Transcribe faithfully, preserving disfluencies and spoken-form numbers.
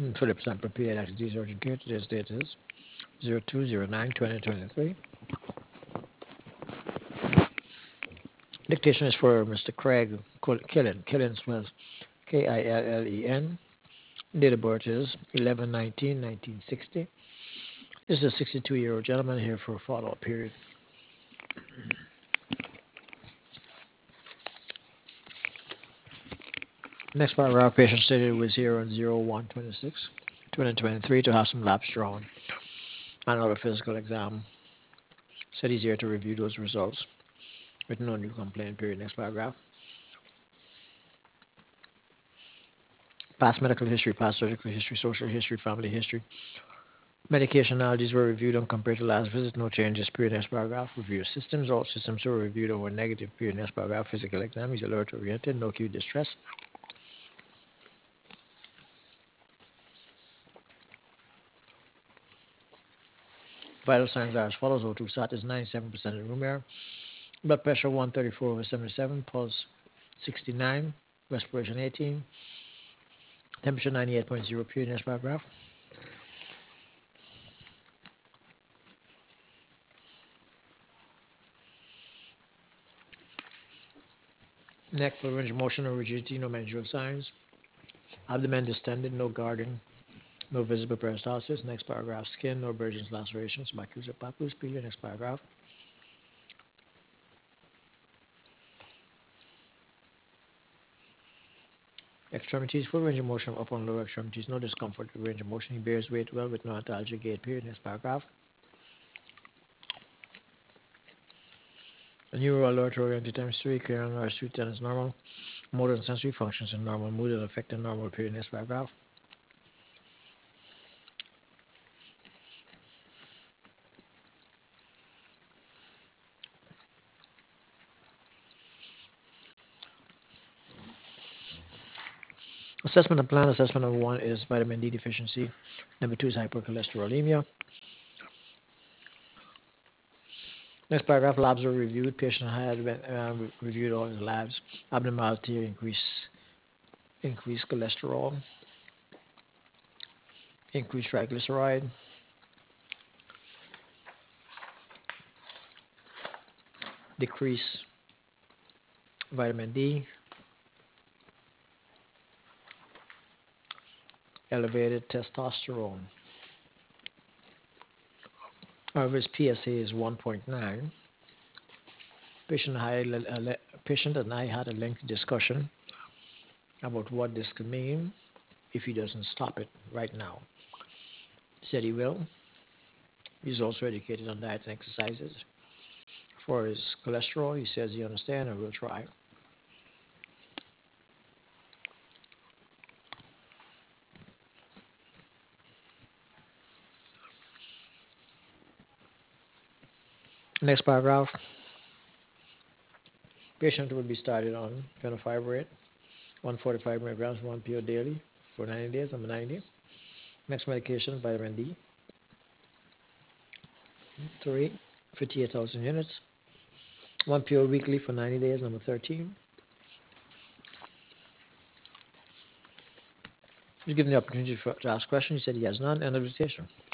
Philip Sample P A Activities Urgent Care. Today's date is zero two zero nine twenty twenty-three. Dictation is for Mister Craig Killen. Killen spells K I L L E N. Date of birth is eleven nineteen nineteen sixty. This is a sixty-two-year-old gentleman here for a follow-up period. Next paragraph, patient stated was here on zero one twenty-six twenty twenty-three to have some labs drawn. Another physical exam. Said he's here to review those results with no new complaint period. Next paragraph. Past medical history, past surgical history, social history, family history. Medication allergies were reviewed and compared to last visit. No changes. Period. Next paragraph. Review systems. All systems were reviewed and were negative. Period. Next paragraph. Physical exam. He's alert oriented. No acute distress. Vital signs are as follows. O two sat is ninety-seven percent in room air. Blood pressure one thirty-four over seventy-seven. Pulse sixty-nine. Respiration eighteen. Temperature ninety-eight point zero. Period. Next paragraph. Neck full range of motion or rigidity. No managerial signs. Abdomen distended. No guarding. No visible peristalsis. Next paragraph. Skin. No abrasions, lacerations. Macula or papules. Period. Next paragraph. Extremities, full range of motion of upper and lower extremities, no discomfort with range of motion. He bears weight well with no antalgia gait. Period. Next paragraph. A neural alert oriented times three, clearing our suit ten is normal. Motor and sensory functions in normal. Mood and affect in normal. Period. Next paragraph. Assessment and plan. Assessment number one is vitamin D deficiency. Number two is hypercholesterolemia. Next paragraph. Labs were reviewed. Patient had been, uh, reviewed all his labs. Abnormality, increase, increased cholesterol, increased triglyceride, decrease vitamin D, elevated testosterone. However, his P S A is one point nine. Patient, I, patient and I had a lengthy discussion about what this could mean if he doesn't stop it right now. He said he will. He's also educated on diets and exercises. For his cholesterol, he says he understands and will try. Next paragraph. Patient will be started on fenofibrate, one hundred forty-five milligrams, one pill daily for ninety days, number ninety. Next medication, vitamin D, three, fifty-eight thousand units. One pill weekly for ninety days, number thirteen. He was given the opportunity for, to ask questions. He said he has none. End of dictation.